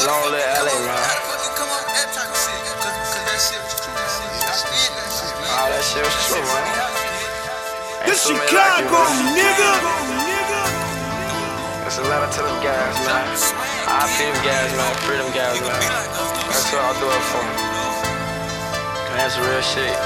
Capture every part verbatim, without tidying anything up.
Long live L A, man. All that shit was true, man. This Chicago, nigga. It's a letter to them guys, man. I feel them guys, man. Free them guys, man. That's what I'll do it for. Man, that's real shit.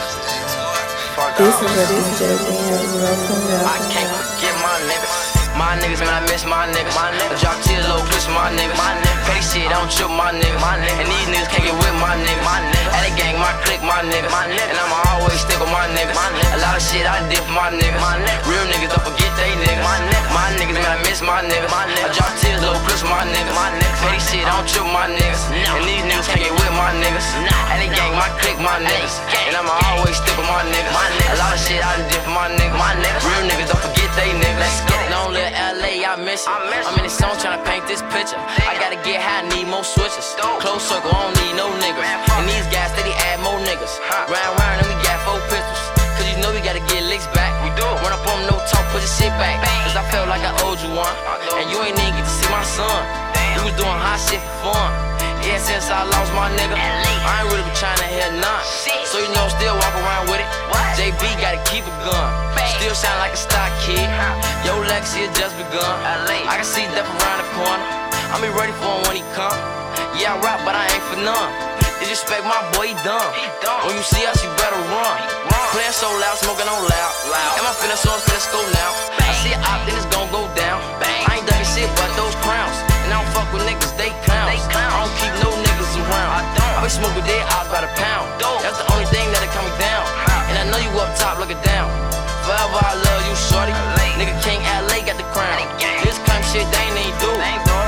Fuck This off. is a D J Dance, welcome, welcome. I can't forget my niggas. My niggas, man, I miss my niggas. My niggas. Drop tears, low push my niggas. My niggas. Petty shit, I don't trip my niggas. My niggas. And these niggas can't get with my niggas. My niggas. At the gang, my clique, my niggas. My niggas. And I'ma always stick with my niggas. My niggas. A lot of shit I did for my niggas. My niggas. Real niggas, don't forget they niggas. My niggas. My niggas, man, I miss my niggas. My niggas. I drop tears, low push my niggas. My niggas. Petty shit, I don't trip my niggas. And these niggas can't get with my niggas. At the gang, my clique, my niggas. And I'ma always stick with my niggas. A lot of shit I did for my niggas. My niggas. Real niggas, don't forget they niggas. Let's get it. Long live L A, I miss it. I'm in the song tryna paint this picture. I gotta get high, need more switches. Close circle, I don't need no niggas. And these guys steady add more niggas. Round round and we got four pistols. Cause you know we gotta get licks back. We do. Run up on them, no talk, put your shit back. Cause I felt like I owed you one. And you ain't even get to see my son. We was doing hot shit for fun. Yeah, since I lost my nigga, I ain't really been tryna hear none. So you know, still walk around with it. J B gotta keep a gun. Still sound like a stock kid. Yo, Lexi had just begun. I can see death around the corner. I'll be ready for him when he come. Yeah, I rap, but I ain't for none. Disrespect my boy, he dumb. When you see us, you better run. Playing so loud, smoking on loud. And my feelings so let's go now. I see an op, then it's gon' go down. I ain't ducking shit but those crowns. And I don't fuck with niggas, they clowns. I don't keep no niggas around. I be smoking dead odds by the pound. That's the only thing that'll come me down. And I know you up top looking down. Forever I love you, shorty. Nigga King L A got the crown. This kind of shit they ain't even do.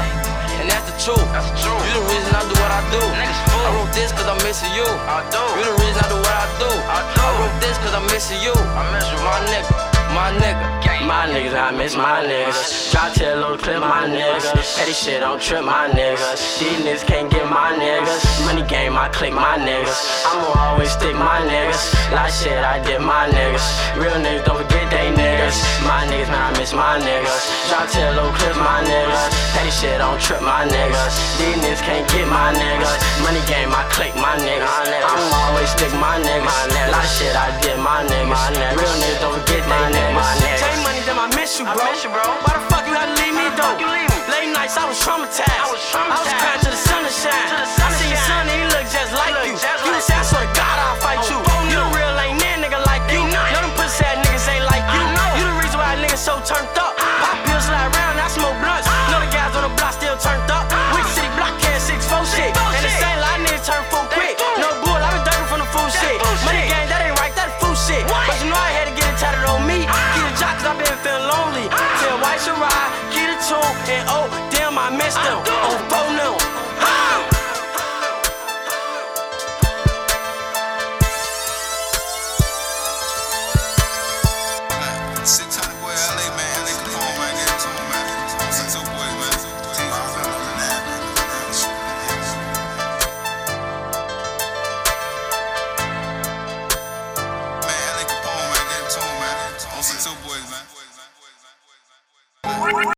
And that's the truth. You the reason I do what I do. I wrote this cause I'm missing you. You the reason I do what I do. I wrote this cause I'm missing you. My nigga, my nigga. My niggas, I miss my niggas. Drop to a little clip, my niggas. Petty shit, don't trip my niggas. These niggas can't get my niggas. Money game, I click my niggas. I'ma always stick my niggas. Lot of shit, I did my niggas. Real niggas, don't forget they niggas. My niggas, man, I miss my niggas. Drop to a little clip, my niggas. Petty shit, don't trip my niggas. These niggas can't get my niggas. Money game, I click my niggas. I'ma always stick my niggas. Lot of shit, I did my niggas. Real niggas, don't forget they niggas. Take money, then I miss you, bro. Why the fuck you had to leave me, though? Late nights, I was traumatized. I was crying to the sun to shine. I seen your son and he look just like you. You say, I swear to God, I'll fight you. You the real ain't that nigga like you. Know them pussy ass niggas ain't like you. You the reason why niggas so turned up. Pop pills slide around, I smoke blunts. Know the guys on the block still turned up. Wick City block can six four shit. And the same line niggas turn full quick. No bull, I been dirty from the fool shit. Money gang, that ain't right, that fool shit. But you know I had to get it tatted on me. Keep the jock cause I been feeling lonely. Tell White should ride, get a tune, and oh, damn, I missed them. Oh, phone them.